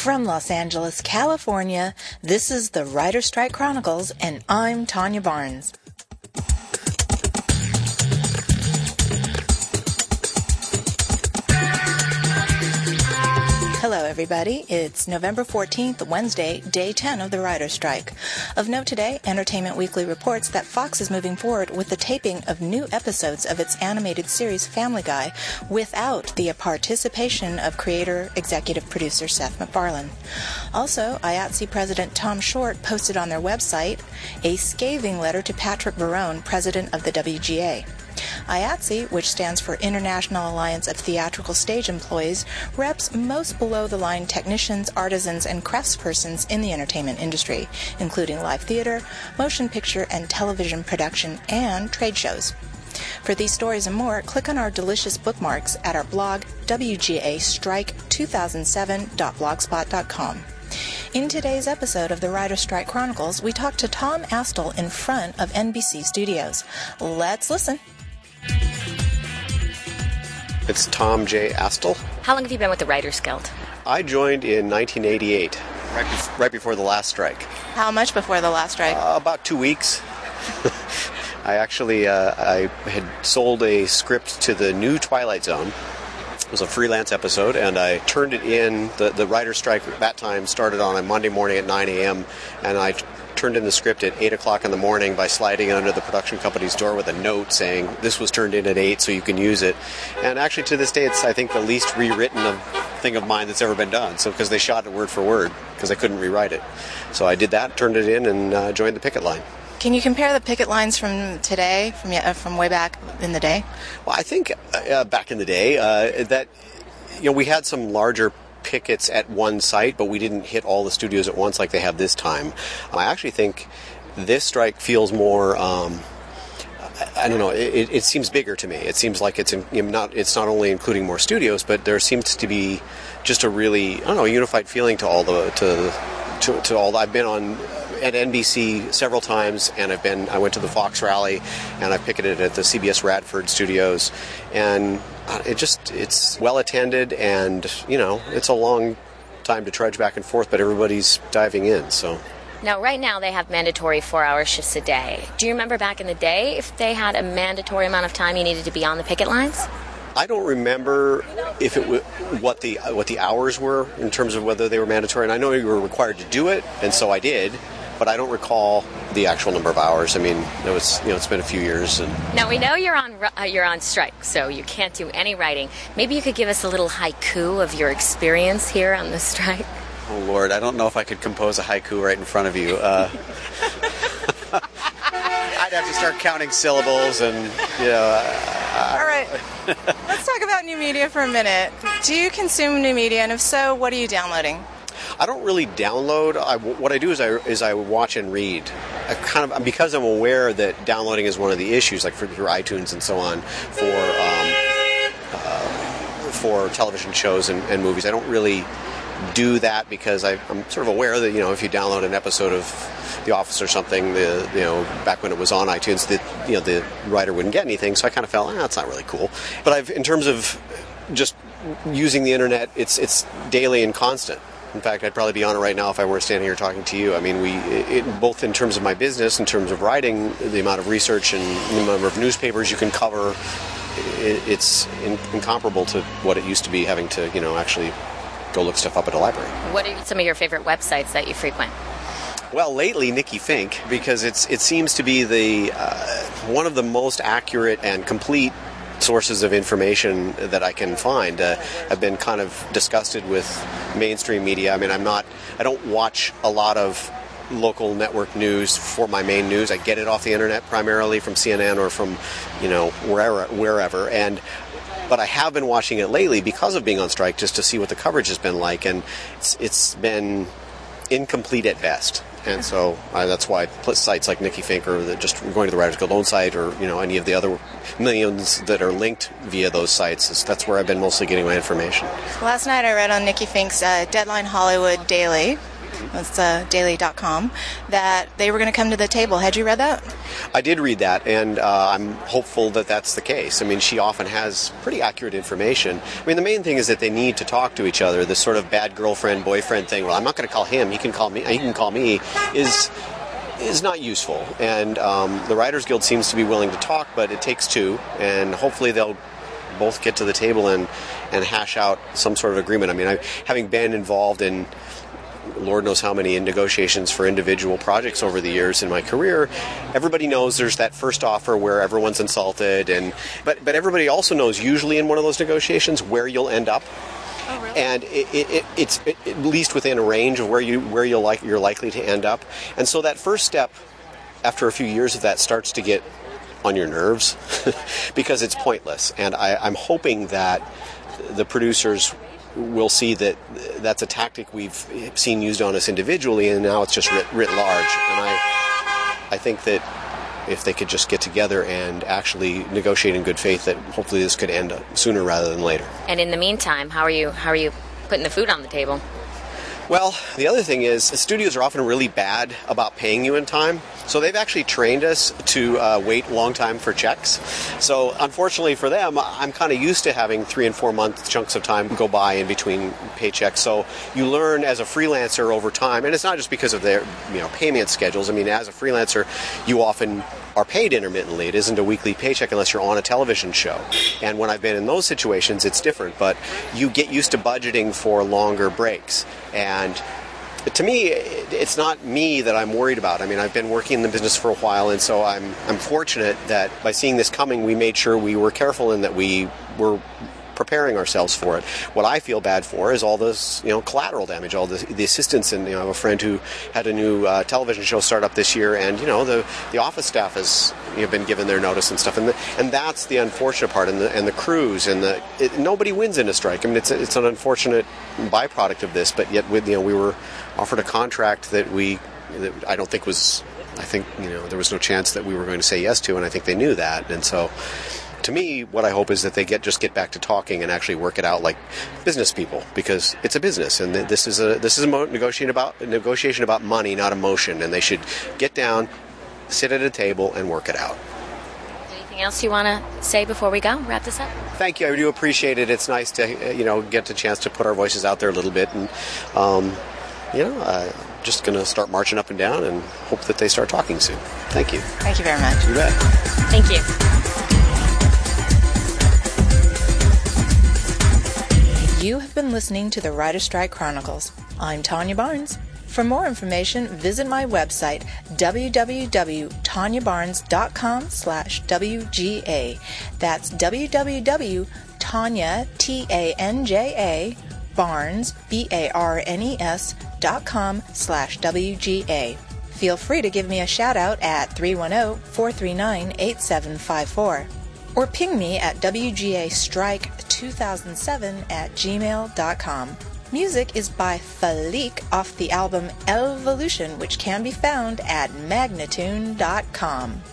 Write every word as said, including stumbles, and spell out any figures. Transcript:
From Los Angeles, California, this is the Writer Strike Chronicles, and I'm Tanya Barnes. Hello, everybody. It's November fourteenth, Wednesday, day ten of the Writer's Strike. Of note today, Entertainment Weekly reports that Fox is moving forward with the taping of new episodes of its animated series Family Guy without the participation of creator, executive producer Seth MacFarlane. Also, I A T S E President Tom Short posted on their website a scathing letter to Patrick Barone, president of the W G A. I A T S E, which stands for International Alliance of Theatrical Stage Employees, reps most below-the-line technicians, artisans, and craftspersons in the entertainment industry, including live theater, motion picture and television production, and trade shows. For these stories and more, click on our delicious bookmarks at our blog, w g a strike two thousand seven dot blogspot dot com. In today's episode of the Writer Strike Chronicles, we talk to Tom Astle in front of N B C Studios. Let's listen. It's Tom J. Astle. How long have you been with the Writers Guild? I joined in nineteen eighty-eight, right, be- right before the last strike. How much before the last strike? Uh, about two weeks. I actually uh, I had sold a script to the new Twilight Zone. It was a freelance episode, and I turned it in. The, the writer's strike at that time started on a Monday morning at nine a.m., and I t- turned in the script at eight o'clock in the morning by sliding it under the production company's door with a note saying, this was turned in at eight, so you can use it. And actually, to this day, it's, I think, the least rewritten of, thing of mine that's ever been done, so because they shot it word for word, because I couldn't rewrite it. So I did that, turned it in, and uh, joined the picket line. Can you compare the picket lines from today, from uh, from way back in the day? Well, I think uh, back in the day uh, that you know we had some larger pickets at one site, but we didn't hit all the studios at once like they have this time. I actually think this strike feels more. Um, I don't know. It, it seems bigger to me. It seems like it's in, you know, not. It's not only including more studios, but there seems to be just a really I don't know unified feeling to all the to to, to all. I've been on. At N B C several times, and I've been. I went to the Fox rally, and I picketed at the C B S Radford studios, and it just it's well attended, and you know it's a long time to trudge back and forth, but everybody's diving in. So now, right now they have mandatory four-hour shifts a day. Do you remember back in the day if they had a mandatory amount of time you needed to be on the picket lines? I don't remember if it w- what the what the hours were in terms of whether they were mandatory, and I know you were required to do it, and so I did. But I don't recall the actual number of hours. I mean, it was you know it's been a few years. And now we know you're on uh, you're on strike, so you can't do any writing. Maybe you could give us a little haiku of your experience here on the strike. Oh Lord, I don't know if I could compose a haiku right in front of you. Uh, I'd have to start counting syllables, and you know. Uh, All right, let's talk about new media for a minute. Do you consume new media, and if so, what are you downloading? I don't really download. I, what I do is I is I watch and read. I kind of because I'm aware that downloading is one of the issues, like for through iTunes and so on, for um, uh, for television shows and, and movies. I don't really do that because I, I'm sort of aware that you know if you download an episode of The Office or something, the you know back when it was on iTunes, that you know the writer wouldn't get anything. So I kind of felt, ah, that's not really cool. But I've in terms of just using the internet, it's it's daily and constant. In fact, I'd probably be on it right now if I weren't standing here talking to you. I mean, we it, both in terms of my business, in terms of writing, the amount of research and the number of newspapers you can cover, it, it's in, incomparable to what it used to be having to, you know, actually go look stuff up at a library. What are some of your favorite websites that you frequent? Well, lately, Nikki Fink, because it's it seems to be the uh, one of the most accurate and complete sources of information that I can find. Uh, I've been kind of disgusted with mainstream media. I mean, I'm not, I don't watch a lot of local network news for my main news. I get it off the internet primarily from C N N or from, you know, wherever, wherever. And, but I have been watching it lately because of being on strike just to see what the coverage has been like. And it's, it's been incomplete at best. And so uh, that's why sites like Nikki Fink or the, just going to the Writers Guild own site or you know any of the other millions that are linked via those sites, is, that's where I've been mostly getting my information. Last night I read on Nikki Fink's uh, Deadline Hollywood Daily that's uh, daily dot com, that they were going to come to the table. Had you read that? I did read that, and uh, I'm hopeful that that's the case. I mean, she often has pretty accurate information. I mean, the main thing is that they need to talk to each other. This sort of bad girlfriend, boyfriend thing, well, I'm not going to call him, he can call me, he can call me, is is not useful. And um, the Writers Guild seems to be willing to talk, but it takes two, and hopefully they'll both get to the table and, and hash out some sort of agreement. I mean, I, having been involved in Lord knows how many negotiations for individual projects over the years in my career, everybody knows there's that first offer where everyone's insulted, and but but everybody also knows usually in one of those negotiations where you'll end up. Oh, really? And it, it, it's it, at least within a range of where you where you'll like you're likely to end up. And so that first step, after a few years of that, starts to get on your nerves because it's pointless. And I, I'm hoping that the producers will see that that's a tactic we've seen used on us individually, and now it's just writ, writ large. And I, I think that if they could just get together and actually negotiate in good faith, that hopefully this could end sooner rather than later. And in the meantime, how are you? How are you putting the food on the table? Well, the other thing is, studios are often really bad about paying you in time. So they've actually trained us to uh, wait a long time for checks. So unfortunately for them, I'm kind of used to having three and four month chunks of time go by in between paychecks. So you learn as a freelancer over time, and it's not just because of their you know payment schedules. I mean, as a freelancer, you often are paid intermittently. It isn't a weekly paycheck unless you're on a television show. And when I've been in those situations, it's different. But you get used to budgeting for longer breaks. And to me, it's not me that I'm worried about. I mean, I've been working in the business for a while, and so I'm I'm fortunate that by seeing this coming, we made sure we were careful and that we were preparing ourselves for it. What I feel bad for is all this, you know, collateral damage, all the, the assistance. And you know, I have a friend who had a new uh, television show start up this year, and you know, the the office staff has you know, been given their notice and stuff, and the, and that's the unfortunate part. And the and the crews and the it, nobody wins in a strike. I mean, it's a, it's an unfortunate byproduct of this, but yet with you know we were offered a contract that we that I don't think was I think you know there was no chance that we were going to say yes to, and I think they knew that, and so. To me, what I hope is that they get just get back to talking and actually work it out like business people, because it's a business, and this is a this is a negotiation about a negotiation about money, not emotion. And they should get down, sit at a table, and work it out. Anything else you want to say before we go? Wrap this up. Thank you. I do appreciate it. It's nice to you know get the chance to put our voices out there a little bit, and um, you know, uh, just going to start marching up and down, and hope that they start talking soon. Thank you. Thank you very much. You bet. Thank you. You have been listening to the Writer Strike Chronicles. I'm Tanya Barnes. For more information, visit my website, w w w dot tanya barnes dot com slash w g a. That's w w w dot tanya, T A N J A, Barnes, B A R N E S, dot com slash W G A. Feel free to give me a shout out at three one zero, four three nine, eight seven five four. Or ping me at w g a strike two thousand seven at gmail dot com. Music is by Falik off the album Evolution, which can be found at magnatune dot com.